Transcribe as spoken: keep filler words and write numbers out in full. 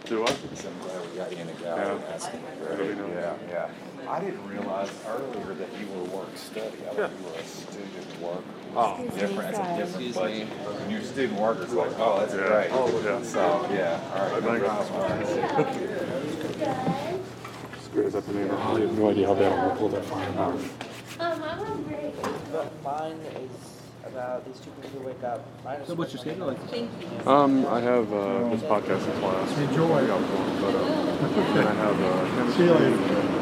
Do what? So I'm glad we got you in a guy Yeah. and asking That'll be you. nice. Yeah, yeah. I didn't realize earlier that you were work study. I thought you were a student worker. Oh. Different. It's a different Excuse budget. me. When you're a student worker, it's like, oh, that's Yeah. great. Oh, yeah. So, yeah. All right. I No think problem. Is that the name? I have no idea how bad I'm pull that fire. Um, I'm hungry. But mine is about these two people who wake up. Mine is So what's your schedule like? Thank you. Um, I have uh, this podcasting class. Enjoy. But, uh, then I have uh, See you chemistry, later.